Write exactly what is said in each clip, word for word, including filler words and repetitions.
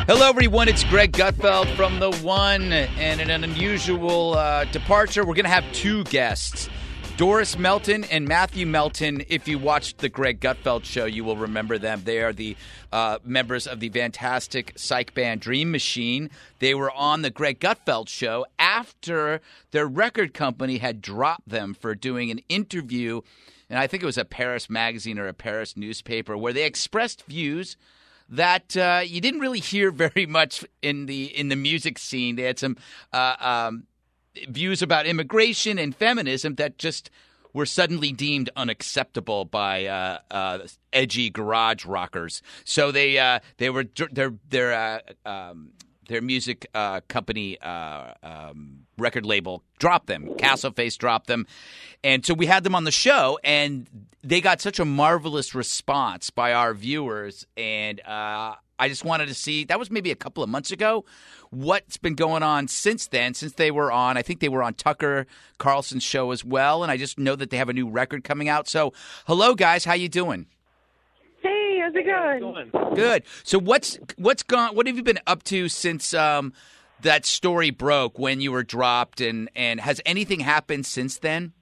Hello, everyone. It's Greg Gutfeld from The One, and in an unusual uh, departure, we're going to have two guests, Doris Melton and Matthew Melton. If you watched the Greg Gutfeld show, you will remember them. They are the uh, members of the fantastic psych band Dream Machine. They were on the Greg Gutfeld show after their record company had dropped them for doing an interview, and I think it was a Paris magazine or a Paris newspaper, where they expressed views that uh, you didn't really hear very much in the in the music scene. They had some uh, um, views about immigration and feminism that just were suddenly deemed unacceptable by uh, uh, edgy garage rockers. So they uh, they were their their uh, um, their music uh, company uh, um, record label dropped them. Castle Face dropped them, and so we had them on the show, and they got such a marvelous response by our viewers, and uh, I just wanted to see – that was maybe a couple of months ago – what's been going on since then, since they were on – I think they were on Tucker Carlson's show as well, and I just know that they have a new record coming out. So, hello, guys. How you doing? Hey, how's it going? Good. So what's what's gone – what have you been up to since um, that story broke when you were dropped, and, and has anything happened since then?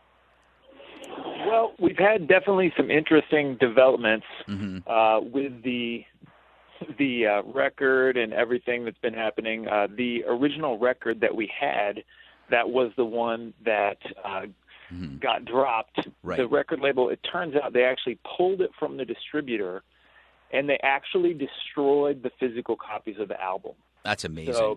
Well, we've had definitely some interesting developments Mm-hmm. uh, with the the uh, record and everything that's been happening. Uh, the original record that we had, that was the one that uh, Mm-hmm. got dropped. Right. The record label, it turns out they actually pulled it from the distributor, and they actually destroyed the physical copies of the album. That's amazing. So,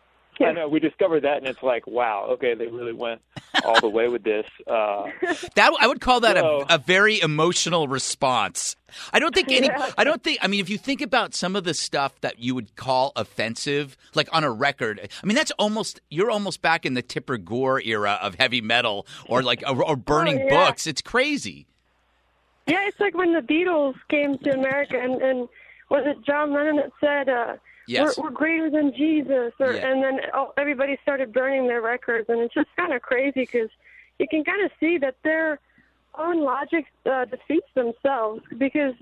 I know, we discovered that, and it's like, wow, okay, they really went all the way with this. Uh, That I would call that so, a, a very emotional response. I don't think any. Yeah. I don't think. I mean, if you think about some of the stuff that you would call offensive, like on a record, I mean, that's almost you're almost back in the Tipper Gore era of heavy metal, or like or, or burning Oh, yeah. books. It's crazy. Yeah, it's like when the Beatles came to America, and, and was it John Lennon that said, uh, Yes. we're, we're greater than Jesus, or, Yeah. and then oh, everybody started burning their records, and it's just kind of crazy because you can kind of see that their own logic uh, defeats themselves, because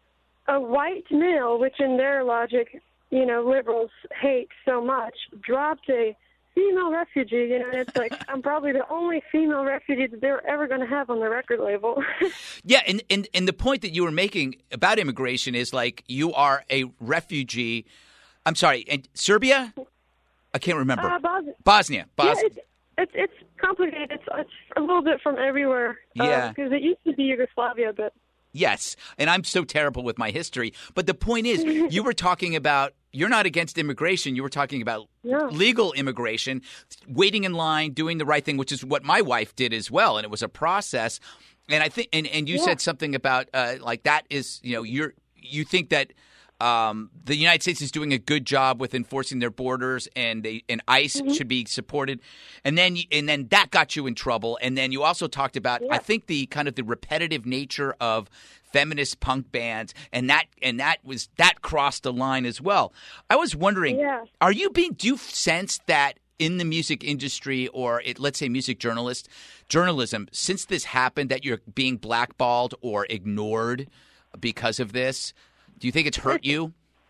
a white male, which in their logic, you know, liberals hate so much, dropped a female refugee, you know, and it's like, I'm probably the only female refugee that they're ever going to have on the record label. Yeah, and, and and the point that you were making about immigration is like you are a refugee. I'm sorry, and Serbia? I can't remember. Uh, Bos- Bosnia. yeah, Bosnia. it's, it's it's complicated. It's it's a little bit from everywhere. Yeah. Because it used to be Yugoslavia, but Yes, and I'm so terrible with my history. But the point is, you were talking about you're not against immigration. You were talking about No. legal immigration, waiting in line, doing the right thing, which is what my wife did as well, and it was a process. And I think, and, and you Yeah. said something about uh, like that is, you know, you're you think that. Um, the United States is doing a good job with enforcing their borders, and they and ICE Mm-hmm. should be supported. And then and then that got you in trouble. And then you also talked about Yeah. I think the kind of the repetitive nature of feminist punk bands, and that and that was that crossed the line as well. I was wondering, Yeah. are you being do you sense that in the music industry, or it, let's say music journalist journalism, since this happened, that you're being blackballed or ignored because of this? Do you think it's hurt you?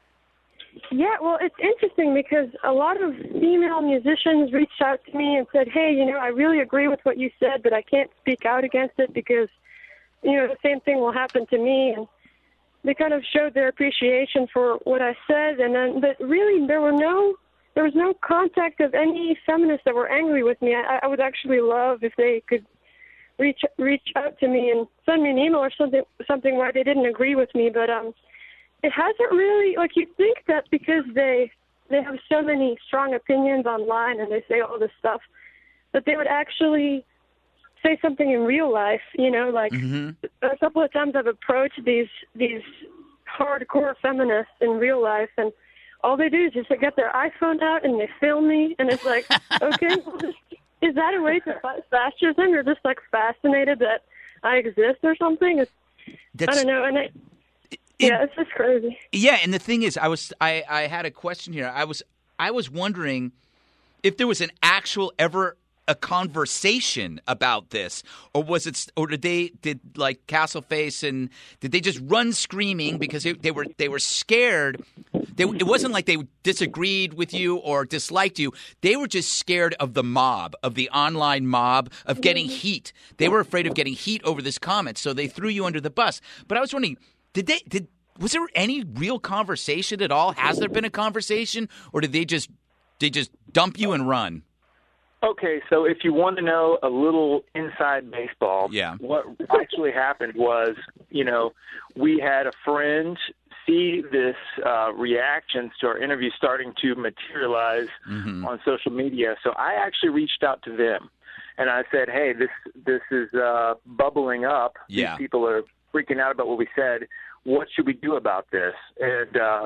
yeah, well, it's interesting because a lot of female musicians reached out to me and said, hey, you know, I really agree with what you said, but I can't speak out against it because, you know, the same thing will happen to me. And they kind of showed their appreciation for what I said. And then, but really, there were no, there was no contact of any feminists that were angry with me. I, I would actually love if they could reach reach out to me and send me an email or something, something where they didn't agree with me. But um. It hasn't really, like, you think that because they they have so many strong opinions online and they say all this stuff, that they would actually say something in real life, you know, like Mm-hmm. a couple of times I've approached these these hardcore feminists in real life, and all they do is just get their iPhone out and they film me, and it's like, okay, well, is that a way to fascist them? You're just, like, fascinated that I exist or something? It's, That's, I don't know, and I... it- yeah, it's just crazy. Yeah, and the thing is, I was I, I had a question here. I was I was wondering if there was an actual ever a conversation about this, or was it, or did they did like Castleface and did they just run screaming because they, they were they were scared They, it wasn't like they disagreed with you or disliked you. They were just scared of the mob, of the online mob, of getting heat. They were afraid of getting heat over this comment, so they threw you under the bus. But I was wondering, did they did was there any real conversation at all? Has there been a conversation, or did they just they just dump you and run? Okay, so if you want to know a little inside baseball, yeah. what actually happened was, you know, we had a friend see this uh, reactions to our interview starting to materialize mm-hmm. on social media. So I actually reached out to them, and I said, hey, this this is uh, bubbling up. Yeah. These people are freaking out about what we said. What should we do about this? And uh,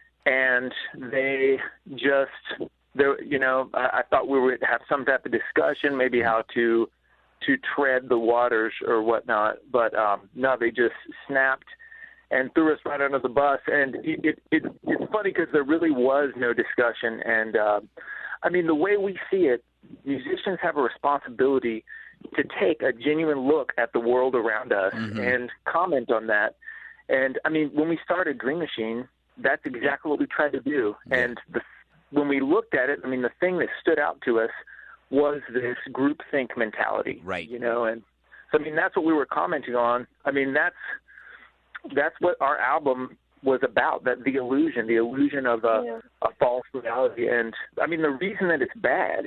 and they just... There, you know, I, I thought we would have some type of discussion, maybe how to to tread the waters or whatnot. But um, no, they just snapped and threw us right under the bus. And it, it, it it's funny because there really was no discussion. And uh, I mean, the way we see it, musicians have a responsibility to take a genuine look at the world around us mm-hmm. and comment on that. And I mean, when we started Dream Machine, that's exactly what we tried to do. Yeah. And the when we looked at it, I mean, the thing that stood out to us was this groupthink mentality, right? You know, and so I mean, that's what we were commenting on. I mean, that's that's what our album was about, that the illusion, the illusion of a, yeah. a false reality. And I mean, the reason that it's bad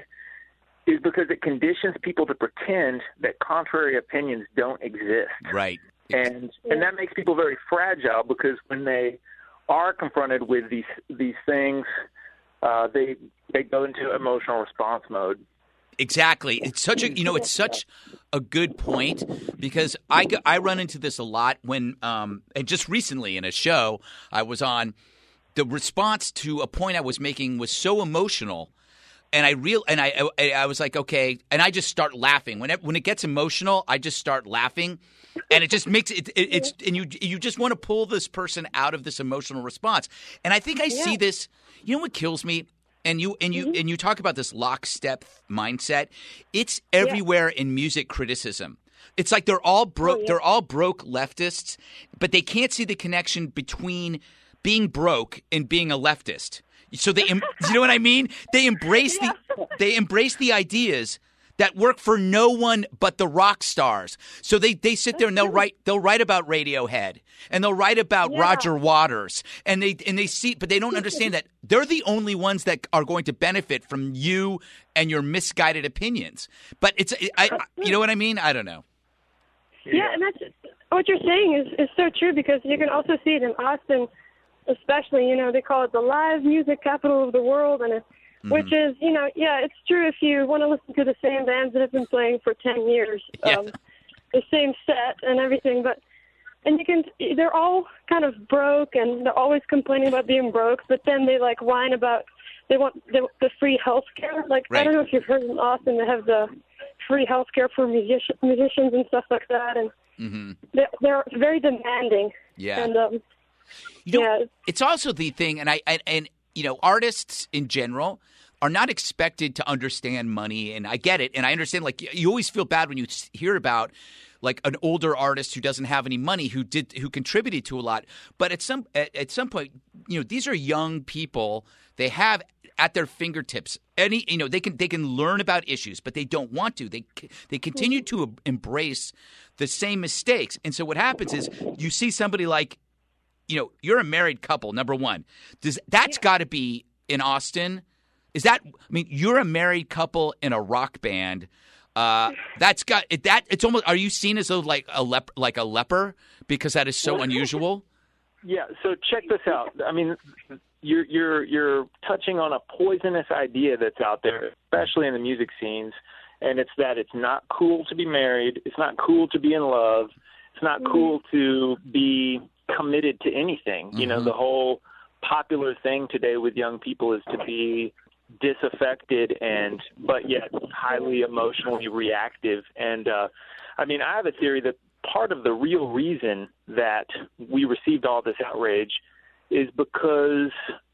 is because it conditions people to pretend that contrary opinions don't exist, right? And and that makes people very fragile because when they are confronted with these these things. Uh, they they go into emotional response mode. Exactly. It's such a you know it's such a good point because I, I run into this a lot when um and just recently in a show I was on, the response to a point I was making was so emotional, and I real and I I, I was like, okay, and I just start laughing when it, when it gets emotional. I just start laughing. And it just makes it, it it's and you you just want to pull this person out of this emotional response. And I think I yeah. see this. You know what kills me? And you and you mm-hmm. and you talk about this lockstep mindset. It's everywhere yeah. in music criticism. It's like they're all broke. Oh, yeah. They're all broke leftists, but they can't see the connection between being broke and being a leftist. So they, you know what I mean? They embrace yeah. the they embrace the ideas that work for no one but the rock stars. So they, they sit there and they'll write they'll write about Radiohead and they'll write about yeah. Roger Waters and they and they see but they don't understand that they're the only ones that are going to benefit from you and your misguided opinions. But it's I, I you know what I mean? I don't know. Yeah, and that's what you're saying is, is so true because you can also see it in Austin, especially. You know, they call it the live music capital of the world, and it's Which mm-hmm. is, you know, yeah, it's true if you want to listen to the same bands that have been playing for ten years, yeah. um, the same set and everything. But, and you can, they're all kind of broke and they're always complaining about being broke, but then they like whine about, they want the, the free health care. Like, right. I don't know if you've heard in Austin, they have the free health care for musician, musicians and stuff like that. And mm-hmm. they're, they're very demanding. Yeah. And, um, you know, yeah. It's also the thing, and I, and, and, you know, artists in general are not expected to understand money, and I get it, and I understand. Like you always feel bad when you hear about like an older artist who doesn't have any money, who did who contributed to a lot. But at some at, at some point, you know, these are young people. They have at their fingertips any you know they can they can learn about issues, but they don't want to. They they continue to embrace the same mistakes, and so what happens is you see somebody like, you know, you're a married couple. Number one, does that's got to be in Austin. Is that? I mean, you're a married couple in a rock band. Uh, that's got that. It's almost. Are you seen as though like a lep, like a leper because that is so unusual? Yeah. So check this out. I mean, you're you're you're touching on a poisonous idea that's out there, especially in the music scenes, and it's that it's not cool to be married. It's not cool to be in love. It's not cool to be committed to anything. Mm-hmm. You know, the whole popular thing today with young people is to be disaffected and but yet highly emotionally reactive. And uh I mean, I have a theory that part of the real reason that we received all this outrage is because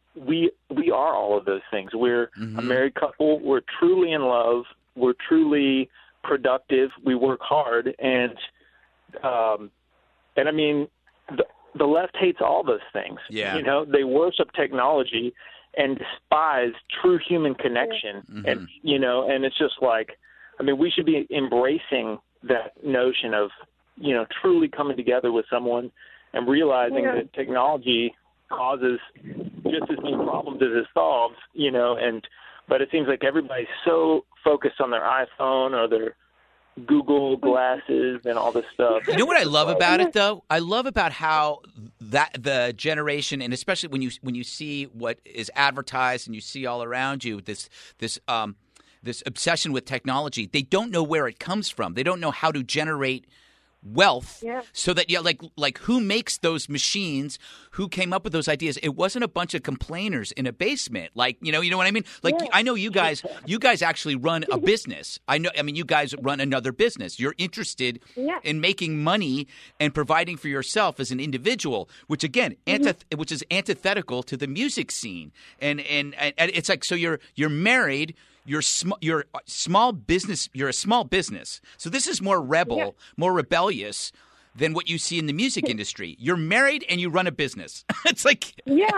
we we are all of those things. We're mm-hmm. a married couple, we're truly in love, we're truly productive, we work hard, and um and I mean the the left hates all those things. Yeah. You know, they worship technology and despise true human connection. Mm-hmm. And, you know, and it's just like, I mean, we should be embracing that notion of, you know, truly coming together with someone and realizing Yeah. that technology causes just as many problems as it solves, you know, and, but it seems like everybody's so focused on their iPhone or their Google glasses and all this stuff. You know what I love about it, though? I love about how that the generation, and especially when you when you see what is advertised and you see all around you, this this um this obsession with technology, they don't know where it comes from. They don't know how to generate wealth. Yeah. So that yeah, like like who makes those machines? Who came up with those ideas? It wasn't a bunch of complainers in a basement. Like, you know, you know what I mean? Like Yeah. I know you guys you guys actually run a business. I know I mean you guys run another business. You're interested Yeah. in making money and providing for yourself as an individual, which again, antith- which is antithetical to the music scene. And, and and it's like, so you're you're married, you're sm- you're a small business, you're a small business. So this is more rebel, Yeah. more rebellious than what you see in the music industry. You're married and you run a business. It's like, Yeah.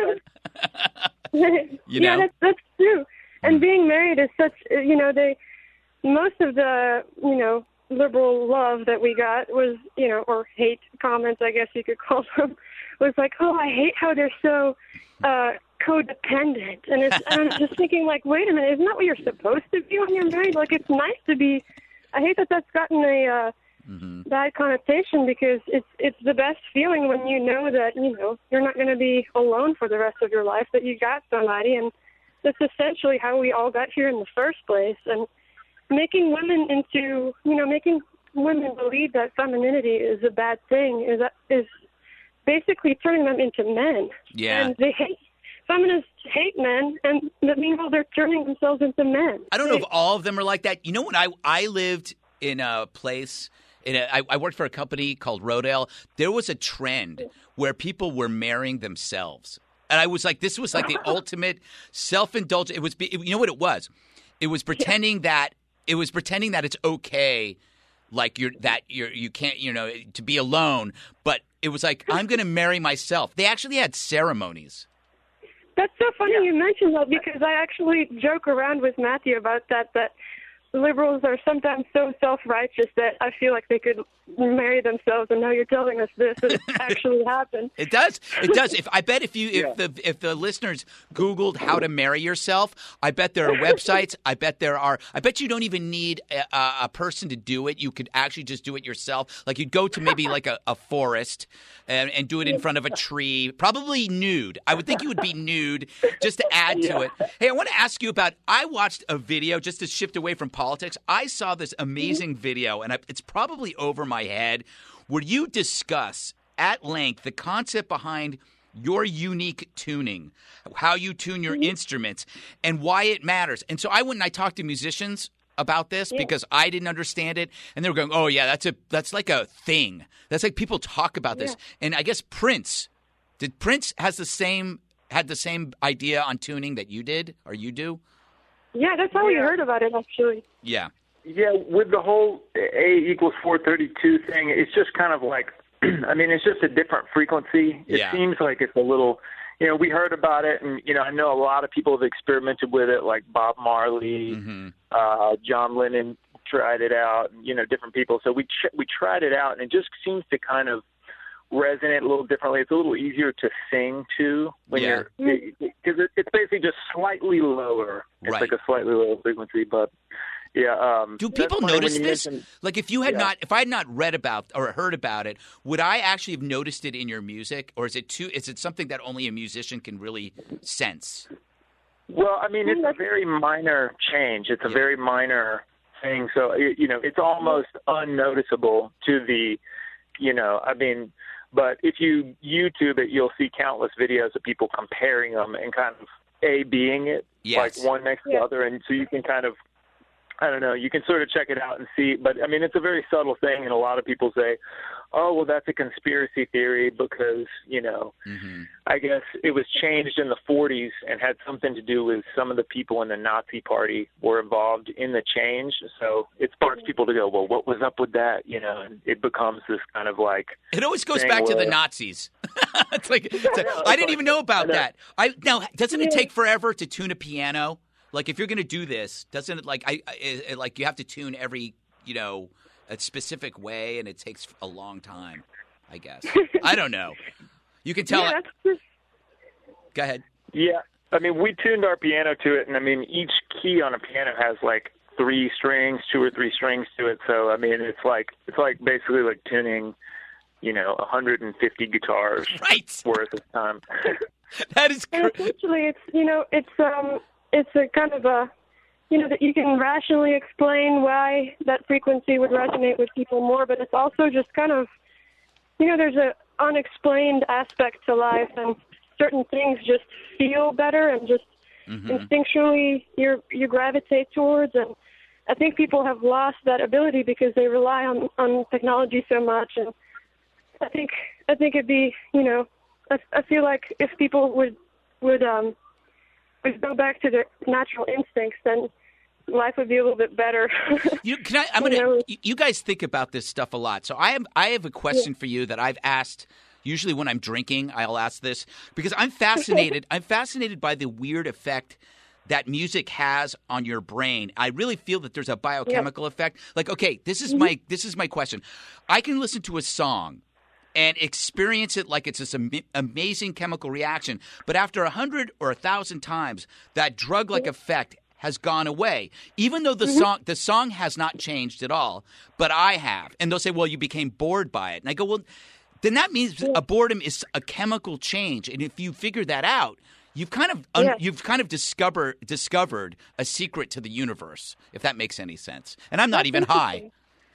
You yeah, know? that's that's true. And being married is such, you know, they most of the, you know, liberal love that we got was, you know, or hate comments, I guess you could call them, was like, oh, I hate how they're so uh, codependent. And, it's, and I'm just thinking, like, wait a minute, isn't that what you're supposed to be when you're married? Like, it's nice to be. I hate that that's gotten a uh, mm-hmm. bad connotation, because it's it's the best feeling when you know that, you know, you're not going to be alone for the rest of your life, that you got somebody. And that's essentially how we all got here in the first place. And making women into, you know, making women believe that femininity is a bad thing is is basically turning them into men. Yeah. And they hate, feminists hate men, and meanwhile they're turning themselves into men. I don't know if all of them are like that. You know, when I I lived in a place, in a, I, I worked for a company called Rodale. There was a trend where people were marrying themselves, and I was like, this was like the ultimate self-indulgence. It was, it, you know what it was? It was pretending that it was pretending that it's okay, like you're that you're you can't you know to be alone, but it was like, I'm going to marry myself. They actually had ceremonies. That's so funny Yeah. you mentioned that, because I actually joke around with Matthew about that, that liberals are sometimes so self-righteous that I feel like they could marry themselves, and now you're telling us this, and it actually happened. It does. It does. If I bet if you if Yeah. the if the listeners Googled how to marry yourself, I bet there are websites. I bet there are. I bet you don't even need a, a person to do it. You could actually just do it yourself. Like you'd go to maybe like a, a forest and, and do it in front of a tree, probably nude. I would think you would be nude just to add to it. Hey, I want to ask you about. I watched a video just to shift away from politics. I saw this amazing video, and I, it's probably over my head, where you discuss at length the concept behind your unique tuning, how you tune your instruments, and why it matters. And so I went and I talked to musicians about this because I didn't understand it, and they were going, "Oh yeah, that's a that's like a thing. That's like people talk about this." And I guess Prince, did Prince has the same had the same idea on tuning that you did, or you do? Yeah, that's how we Yeah. heard about it, actually. Yeah. Yeah, with the whole A equals four thirty-two thing, it's just kind of like, I mean, it's just a different frequency. It Yeah. seems like it's a little, you know, we heard about it, and, you know, I know a lot of people have experimented with it, like Bob Marley, Mm-hmm. uh, John Lennon tried it out, and, you know, different people. So we ch- we tried it out, and it just seems to kind of resonate a little differently. It's a little easier to sing to when Yeah. you're, because it, it's basically just slightly lower. It's Right. like a slightly lower frequency, but yeah. Um, Do that's people funny when notice you this? mentioned- Like, if you had Yeah. not, if I had not read about or heard about it, would I actually have noticed it in your music, or is it too? Is it something that only a musician can really sense? Well, I mean, it's a very minor change. It's a Yeah. very minor thing. So, it- you know, it's almost unnoticeable to the, you know, I mean, but if you YouTube it, you'll see countless videos of people comparing them and kind of A, being it, Yes. like one next to Yeah. the other. And so you can kind of, I don't know, you can sort of check it out and see. But, I mean, it's a very subtle thing, and a lot of people say, oh, well, that's a conspiracy theory because, you know, mm-hmm. I guess it was changed in the forties and had something to do with some of the people in the Nazi Party were involved in the change. So it sparks people to go, well, what was up with that? You know, and it becomes this kind of like. It always goes back where, to the Nazis. It's like, it's like I, I didn't even know about I know. that. I Now, doesn't it take forever to tune a piano? Like, if you're going to do this, doesn't it, like, I, I like you have to tune every, you know, a specific way, and it takes a long time, I guess. I don't know. You can tell. Yeah, that's just... Go ahead. Yeah. I mean, we tuned our piano to it, and, I mean, each key on a piano has, like, three strings, two or three strings to it. So, I mean, it's like it's like basically like tuning, you know, one hundred fifty guitars right. worth of time. That is crazy. Essentially, it's, you know, it's um, it's a kind of a, you know, that you can rationally explain why that frequency would resonate with people more, but it's also just kind of, you know, there's a unexplained aspect to life, and certain things just feel better and just mm-hmm. instinctually you you gravitate towards. And I think people have lost that ability because they rely on, on technology so much. And I think I think it'd be, you know, I, I feel like if people would would um would go back to their natural instincts, then life would be a little bit better. you, can I? I'm gonna. Know? You guys think about this stuff a lot, so I have I have a question yeah. for you that I've asked. Usually, when I'm drinking, I'll ask this because I'm fascinated. I'm fascinated by the weird effect that music has on your brain. I really feel that there's a biochemical yeah. effect. Like, okay, this is mm-hmm. my this is my question. I can listen to a song and experience it like it's this am- amazing chemical reaction, but after a hundred or a thousand times, that drug-like effect has gone away, even though the mm-hmm. song the song has not changed at all, but I have. And they'll say, well, you became bored by it. And I go, well, then that means yeah. a boredom is a chemical change. And if you figure that out, you've kind of un- yeah. you've kind of discover discovered a secret to the universe, if that makes any sense. And I'm not That's even high.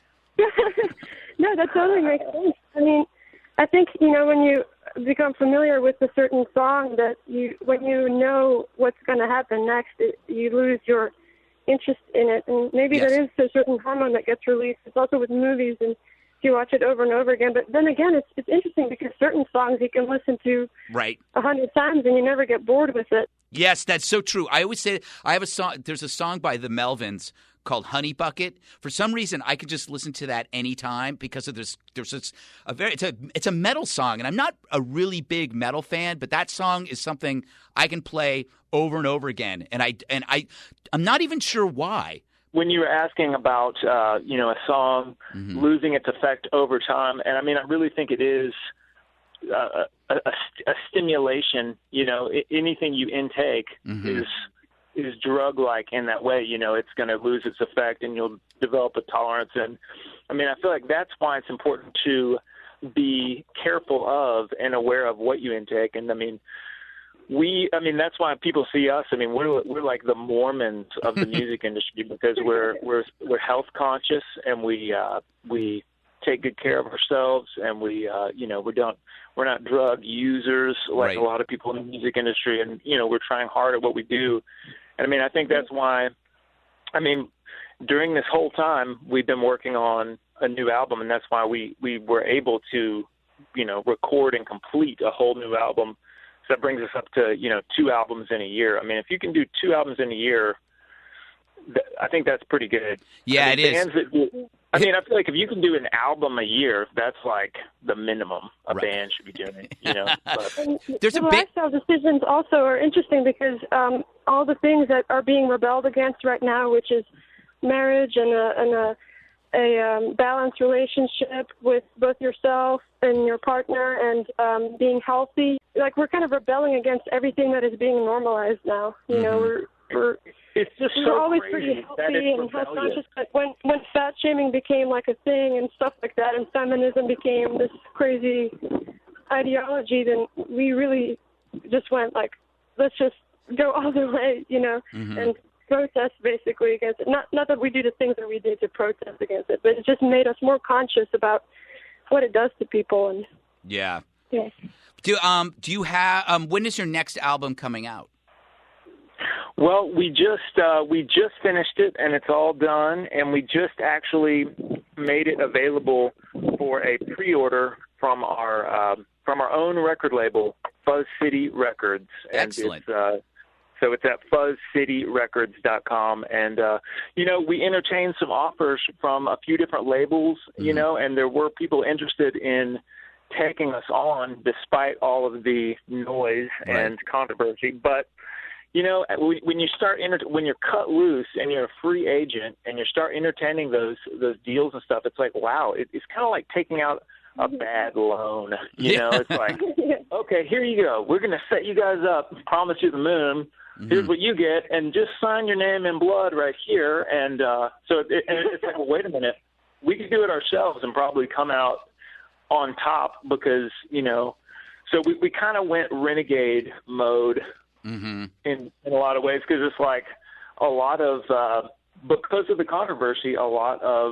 No, that totally makes sense. I mean, I think, you know, when you become familiar with a certain song, that you, when you know what's going to happen next, it, you lose your interest in it. And maybe yes. there is a certain hormone that gets released. It's also with movies, and you watch it over and over again. But then again, it's it's interesting because certain songs you can listen to right a hundred times and you never get bored with it. Yes, that's so true. I always say I have a song. There's a song by the Melvins called Honey Bucket. For some reason, I could just listen to that anytime because of this. There's this, a very it's a it's a metal song, and I'm not a really big metal fan, but that song is something I can play over and over again, and I and I I'm not even sure why. When you were asking about uh, you know a song mm-hmm. losing its effect over time, and I mean I really think it is uh, a, a, a stimulation. You know, anything you intake mm-hmm. is. is drug-like in that way. You know, it's going to lose its effect and you'll develop a tolerance. And, I mean, I feel like that's why it's important to be careful of and aware of what you intake. And, I mean, we – I mean, that's why people see us. I mean, we're we're like the Mormons of the music industry because we're we're we're health conscious and we uh, we take good care of ourselves and we uh, you know we don't we're not drug users like right. a lot of people in the music industry, and you know we're trying hard at what we do. And I mean, I think that's why, I mean, during this whole time, we've been working on a new album, and that's why we, we were able to, you know, record and complete a whole new album. So that brings us up to, you know, two albums in a year. I mean, if you can do two albums in a year, th- I think that's pretty good. Yeah, I mean, it is. That, I mean, I feel like if you can do an album a year, that's like the minimum a right. band should be doing, you know. But. There's the a bit... lifestyle decisions also are interesting because um, all the things that are being rebelled against right now, which is marriage and a, and a, a um, balanced relationship with both yourself and your partner and um, being healthy, like we're kind of rebelling against everything that is being normalized now. You mm-hmm. know, we're we're it's just we so were always crazy pretty healthy and health conscious, but when when fat shaming became like a thing and stuff like that, and feminism became this crazy ideology, then we really just went like, let's just go all the way, you know, mm-hmm. and protest basically against it. Not not that we do the things that we did to protest against it, but it just made us more conscious about what it does to people. And yeah, yeah. Do um do you have um when is your next album coming out? Well, we just uh, we just finished it, and it's all done, and we just actually made it available for a pre-order from our um, from our own record label, Fuzz City Records. And Excellent. It's, uh, so it's at fuzz city records dot com. And, uh, you know, we entertained some offers from a few different labels, mm-hmm. you know, and there were people interested in taking us on despite all of the noise right. and controversy. But, you know, when you start enter- when you're cut loose and you're a free agent and you start entertaining those those deals and stuff, it's like, wow, it, it's kind of like taking out a bad loan. You know, it's like, okay, here you go. We're going to set you guys up, promise you the moon. Mm-hmm. Here's what you get, and just sign your name in blood right here. And uh, so it, and it's like, well, wait a minute. We could do it ourselves and probably come out on top because, you know, so we, we kind of went renegade mode mm-hmm. in, in a lot of ways because it's like a lot of, uh, because of the controversy, a lot of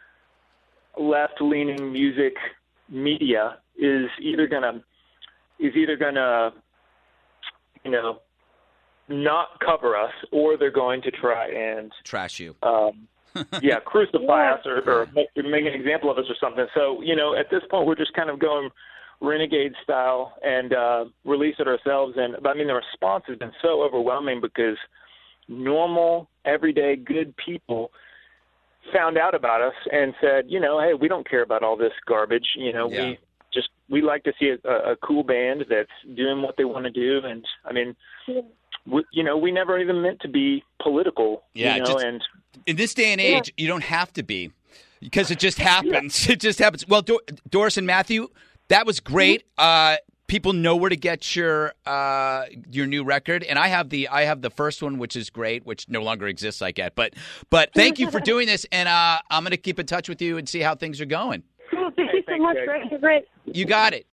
left-leaning music media is either going to, is either going to, you know, not cover us, or they're going to try and trash you. Um, yeah, crucify us or, or make, make an example of us or something. So, you know, at this point, we're just kind of going renegade style and uh, release it ourselves. And but, I mean, the response has been so overwhelming because normal, everyday, good people found out about us and said, you know, hey, we don't care about all this garbage. You know, yeah. we just we like to see a, a cool band that's doing what they want to do. And I mean. Yeah. We, you know, we never even meant to be political, yeah, you know, just, and in this day and age, yeah. you don't have to be because it just happens. Yeah. It just happens. Well, Dor- Doris and Matthew, that was great. Mm-hmm. Uh, people know where to get your uh, your new record, and I have the I have the first one, which is great, which no longer exists, I get. But but thank you for doing this, and uh, I'm going to keep in touch with you and see how things are going. Cool. Thank hey, you so much, Greg. You're great. You got it.